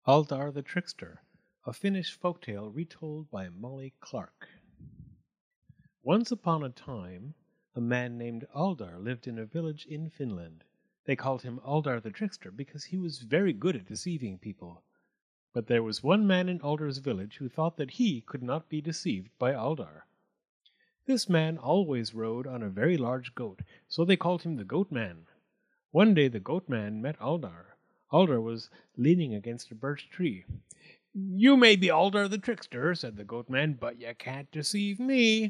Aldar the Trickster, a Finnish folktale retold by Molly Clark. Once upon a time, a man named Aldar lived in a village in Finland. They called him Aldar the Trickster because he was very good at deceiving people. But there was one man in Aldar's village who thought that he could not be deceived by Aldar. This man always rode on a very large goat, so they called him the Goat Man. One day the Goat Man met Aldar. Aldar was leaning against a birch tree. "You may be Aldar the Trickster," said the Goat Man, "but you can't deceive me."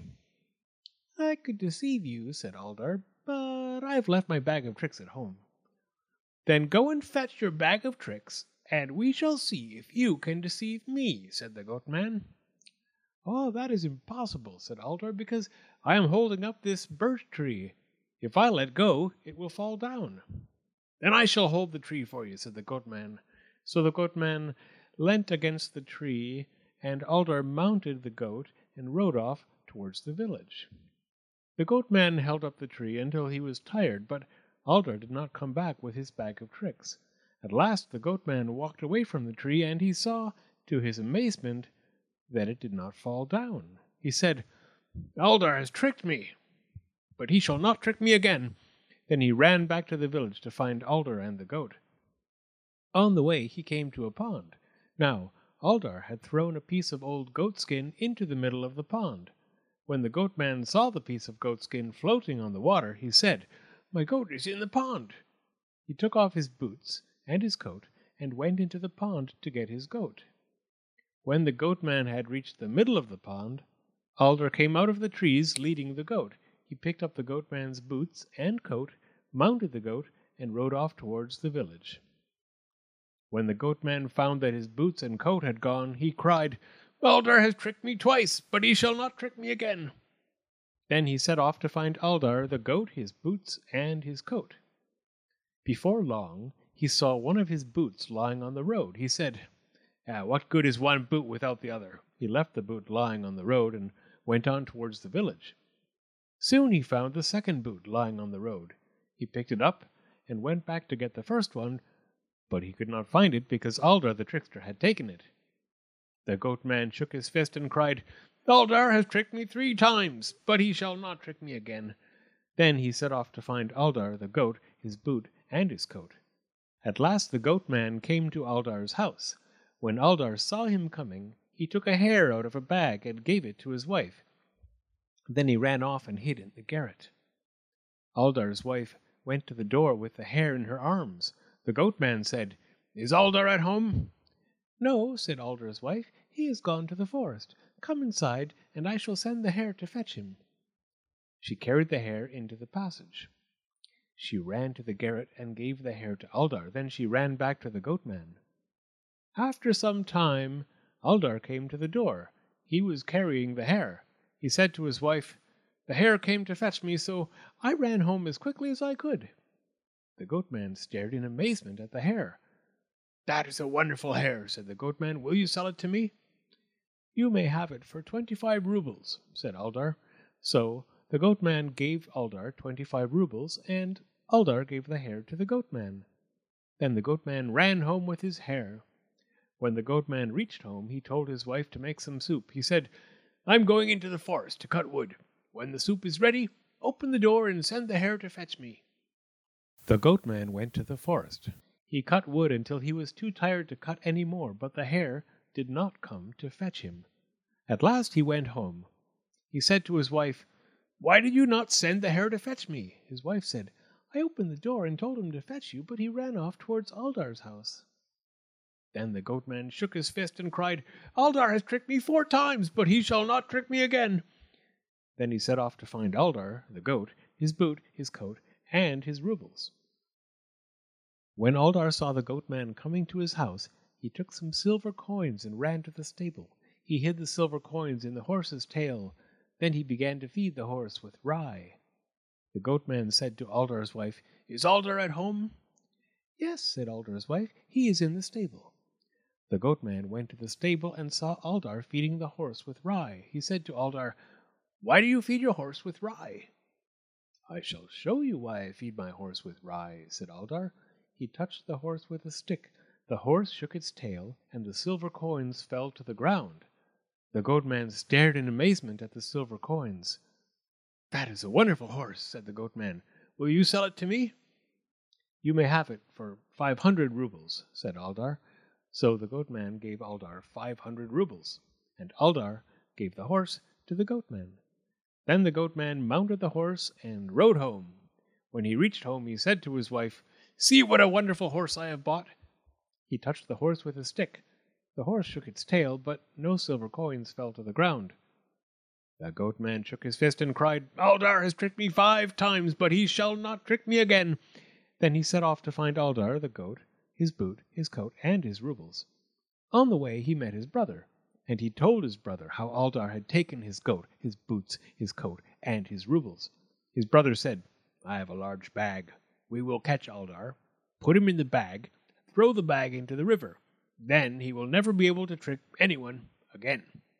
"I could deceive you," said Aldar, "but I've left my bag of tricks at home." "Then go and fetch your bag of tricks, and we shall see if you can deceive me," said the Goat Man. "Oh, that is impossible," said Aldar, "because I am holding up this birch tree. If I let go, it will fall down." "Then I shall hold the tree for you," said the Goat Man. So the Goat Man leant against the tree, and Aldar mounted the goat and rode off towards the village. The Goat Man held up the tree until he was tired, but Aldar did not come back with his bag of tricks. At last the Goat Man walked away from the tree, and he saw, to his amazement, that it did not fall down. He said, "Aldar has tricked me, but he shall not trick me again." Then he ran back to the village to find Aldar and the goat. On the way he came to a pond. Now Aldar had thrown a piece of old goatskin into the middle of the pond. When the Goat Man saw the piece of goatskin floating on the water, he said, "My goat is in the pond." He took off his boots and his coat and went into the pond to get his goat. When the Goat Man had reached the middle of the pond, Aldar came out of the trees leading the goat. He picked up the Goat Man's boots and coat, mounted the goat, and rode off towards the village. When the Goat Man found that his boots and coat had gone, he cried, "Aldar has tricked me twice, but he shall not trick me again." Then he set off to find Aldar, the goat, his boots, and his coat. Before long, he saw one of his boots lying on the road. He said, "What good is one boot without the other?" He left the boot lying on the road and went on towards the village. Soon he found the second boot lying on the road. He picked it up and went back to get the first one, but he could not find it because Aldar the Trickster had taken it. The Goat Man shook his fist and cried, "Aldar has tricked me 3 times, but he shall not trick me again." Then he set off to find Aldar the goat, his boot, and his coat. At last the Goat Man came to Aldar's house. When Aldar saw him coming, he took a hare out of a bag and gave it to his wife. Then he ran off and hid in the garret. Aldar's wife went to the door with the hare in her arms. The Goat Man said, "Is Aldar at home?" "No," said Aldar's wife, "he is gone to the forest. Come inside, and I shall send the hare to fetch him." She carried the hare into the passage. She ran to the garret and gave the hare to Aldar. Then she ran back to the Goat Man. After some time, Aldar came to the door. He was carrying the hare. He said to his wife, "The hare came to fetch me, so I ran home as quickly as I could." The Goat Man stared in amazement at the hare. "That is a wonderful hare," said the Goat Man. "Will you sell it to me?" "You may have it for 25 rubles," said Aldar. So the Goat Man gave Aldar 25 rubles, and Aldar gave the hare to the Goat Man. Then the Goat Man ran home with his hare. When the Goat Man reached home, he told his wife to make some soup. He said, "I'm going into the forest to cut wood. When the soup is ready, open the door and send the hare to fetch me." The Goat Man went to the forest. He cut wood until he was too tired to cut any more, but the hare did not come to fetch him. At last he went home. He said to his wife, "Why did you not send the hare to fetch me?" His wife said, "I opened the door and told him to fetch you, but he ran off towards Aldar's house." Then the Goat Man shook his fist and cried, "Aldar has tricked me 4 times, but he shall not trick me again." Then he set off to find Aldar, the goat, his boot, his coat, and his rubles. When Aldar saw the Goat Man coming to his house, he took some silver coins and ran to the stable. He hid the silver coins in the horse's tail. Then he began to feed the horse with rye. The Goat Man said to Aldar's wife, "Is Aldar at home?" "Yes," said Aldar's wife, "he is in the stable." The Goat Man went to the stable and saw Aldar feeding the horse with rye. He said to Aldar, "Why do you feed your horse with rye?" "I shall show you why I feed my horse with rye," said Aldar. He touched the horse with a stick. The horse shook its tail, and the silver coins fell to the ground. The goatman stared in amazement at the silver coins. "That is a wonderful horse," said the goatman. "Will you sell it to me?" "You may have it for 500 rubles," said Aldar. So the goatman gave Aldar 500 rubles, and Aldar gave the horse to the goatman. Then the goatman mounted the horse and rode home. When he reached home, he said to his wife, "See what a wonderful horse I have bought." He touched the horse with a stick. The horse shook its tail, but no silver coins fell to the ground. The goatman shook his fist and cried, "Aldar has tricked me 5 times, but he shall not trick me again." Then he set off to find Aldar the goat, his boot, his coat, and his rubles. On the way he met his brother, and he told his brother how Aldar had taken his goat, his boots, his coat, and his rubles. His brother said, "I have a large bag. We will catch Aldar, put him in the bag, throw the bag into the river. Then he will never be able to trick anyone again."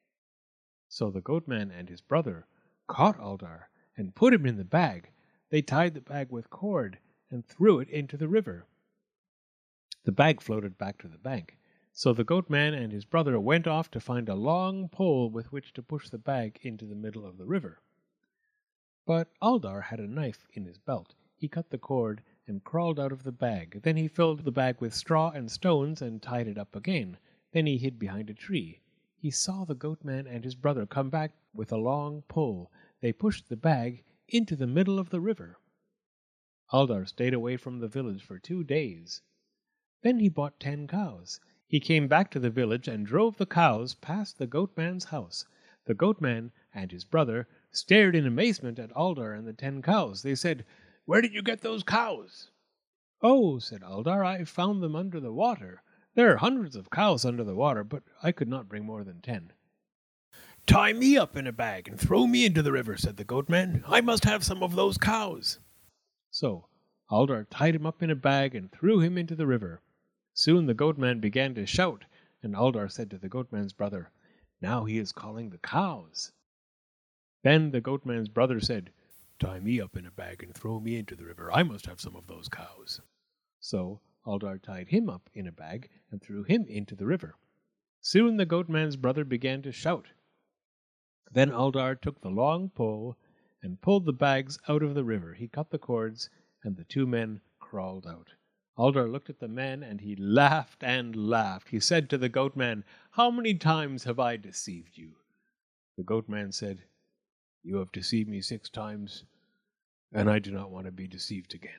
So the goatman and his brother caught Aldar and put him in the bag. They tied the bag with cord and threw it into the river. The bag floated back to the bank. So the goatman and his brother went off to find a long pole with which to push the bag into the middle of the river. But Aldar had a knife in his belt. He cut the cord and crawled out of the bag. Then he filled the bag with straw and stones and tied it up again. Then he hid behind a tree. He saw the goatman and his brother come back with a long pole. They pushed the bag into the middle of the river. Aldar stayed away from the village for 2 days. Then he bought 10 cows. He came back to the village and drove the cows past the goatman's house. The goatman and his brother stared in amazement at Aldar and the 10 cows. They said, "Where did you get those cows?" "Oh," said Aldar, "I found them under the water. There are hundreds of cows under the water, but I could not bring more than 10. "Tie me up in a bag and throw me into the river," said the goatman. "I must have some of those cows." So Aldar tied him up in a bag and threw him into the river. Soon the goatman began to shout, and Aldar said to the goatman's brother, "Now he is calling the cows." Then the goatman's brother said, "Tie me up in a bag and throw me into the river. I must have some of those cows." So Aldar tied him up in a bag and threw him into the river. Soon the goatman's brother began to shout. Then Aldar took the long pole and pulled the bags out of the river. He cut the cords, and the 2 men crawled out. Aldar looked at the men, and he laughed and laughed. He said to the goatman, "How many times have I deceived you?" The goatman said, "You have deceived me 6 times, and I do not want to be deceived again."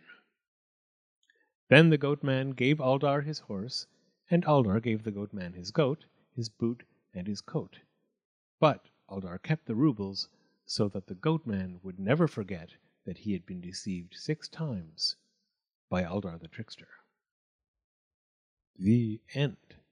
Then the goatman gave Aldar his horse, and Aldar gave the goatman his goat, his boot, and his coat. But Aldar kept the rubles so that the goatman would never forget that he had been deceived 6 times by Aldar the trickster. The end.